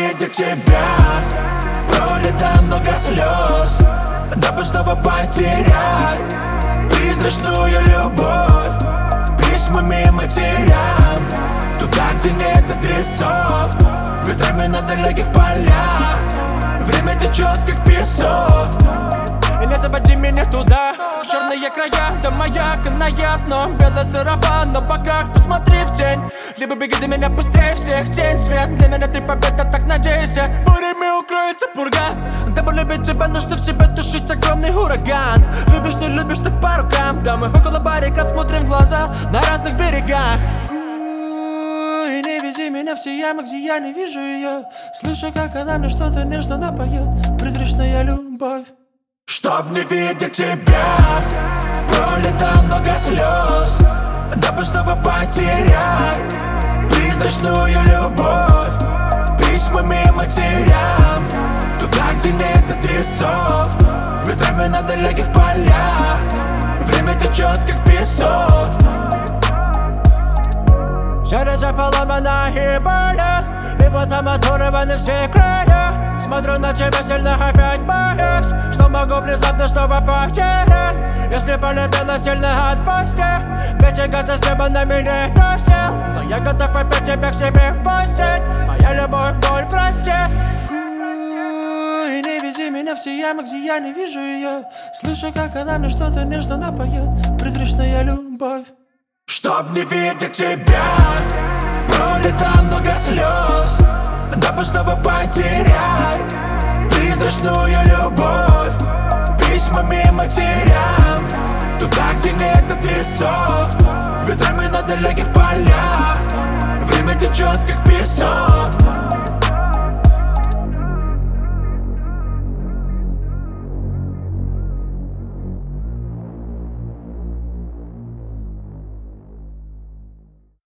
видя тебя, пролито много слез, дабы снова потерять призрачную любовь. Письмами матерям, туда, где нет адресов, ветрами на далеких полях, время течет, как песок. И не заводи меня туда, в черные края, до маяка на одном белый сарафан на боках, посмотри в тень. Либо беги до меня быстрее всех, тень, свет. Для меня ты победа, так надейся. Бурями укроется пурга. Дабы любить тебя, нужно в себе тушить огромный ураган. Любишь, не любишь, так по рукам. Да, мы около баррикад смотрим в глаза на разных берегах. И не вези меня в те ямы, где я не вижу ее. Слышу, как она мне что-то нежно напоет. Призрачная любовь. Чтоб не видеть тебя, пролито много слез, дабы снова потерять призрачную любовь. Письмами матерям, туда, где нет адресов, ветрами на далеких полях, время течет, как песок. Сердце поломано и болит, и потом оторваны все края. Смотрю на тебя сильно, опять боюсь, что могу внезапно снова потерять. Если полюбила, сильно отпусти, ведь и года с неба на меня тусил. Но я готов опять тебя к себе впустить, моя любовь, боль, прости. И не вези меня в те ямы, где я не вижу ее. Слышу, как она мне что-то нежно напоет. Призрачная любовь. Чтоб не видеть тебя, пролито много слез, дабы снова потерять призрачную любовь. Письмами матерям, туда, где нет адресов, ветрами на далеких полях, время течет, как песок.